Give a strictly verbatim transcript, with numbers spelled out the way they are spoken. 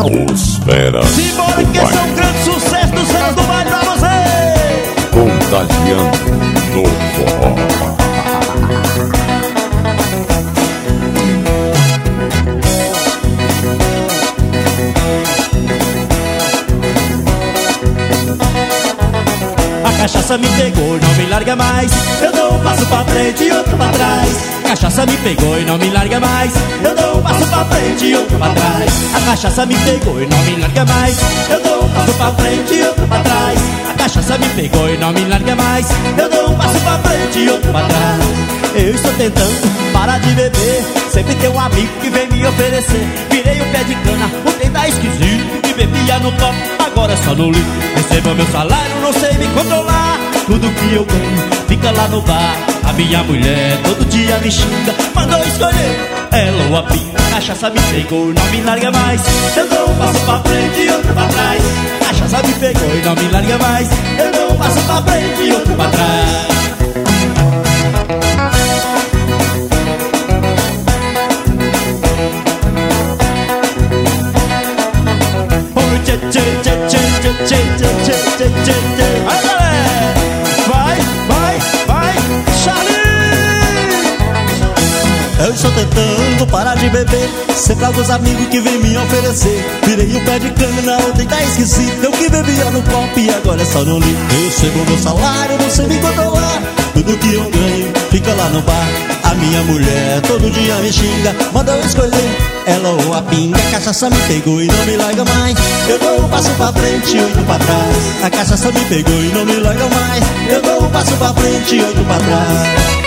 Os feras Simbora do que esse é baile. um grande sucesso dos feras do baile pra você. Contagiando no forró. A cachaça me pegou e não me larga mais. Eu dou um passo pra frente e outro pra trás. A cachaça me pegou e não me larga mais. Eu dou um passo pra frente e outro pra trás. A cachaça me pegou e não me larga mais. Eu dou um passo pra frente e outro pra trás. A cachaça me pegou e não me larga mais. Eu dou um passo pra frente e outro pra trás. Eu estou tentando parar de beber. Sempre tem um amigo que vem me oferecer. Virei o pé de cana, o trem tá esquisito. E bebia no copo, agora é só no litro. Recebo meu salário, não sei me controlar. Tudo que eu ganho fica lá no bar. A minha mulher todo dia me xinga. Mandou escolher ela ou a pinga. A cachaça me pegou e não me larga mais. Eu dou um passo pra frente e outro pra trás. A cachaça me pegou e não me larga mais. Eu dou um passo pra frente e outro pra trás. Vai, galera! Vai, vai, vai, Charlie! Eu estou tentando parar de beber. Sempre alguns amigos que vêm me oferecer. Virei o pé de cana, ontem tá esquisito. Eu que bebia no copo e agora é só no litro. Eu recebo meu salário, não sei me controlar. Tudo que eu ganho fica lá no bar. A minha mulher todo dia me xinga. Manda eu escolher ela ou a pinga. A cachaça me pegou e não me larga mais. Eu dou um passo pra frente e oito pra trás. A cachaça me pegou e não me larga mais. Eu dou um passo pra frente e oito pra trás.